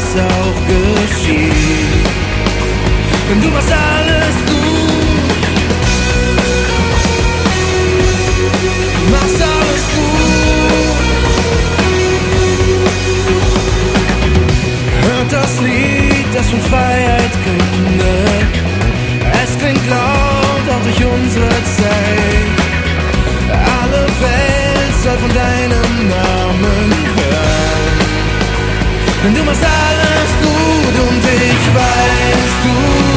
was auch geschieht. Denn du machst alles gut, machst alles gut. Hört das Lied, das von Freiheit klingt. Es klingt laut, auch durch unsere Zeit. Alle Welt soll von deinem Namen hören. Denn du machst alles gut und ich weiß, du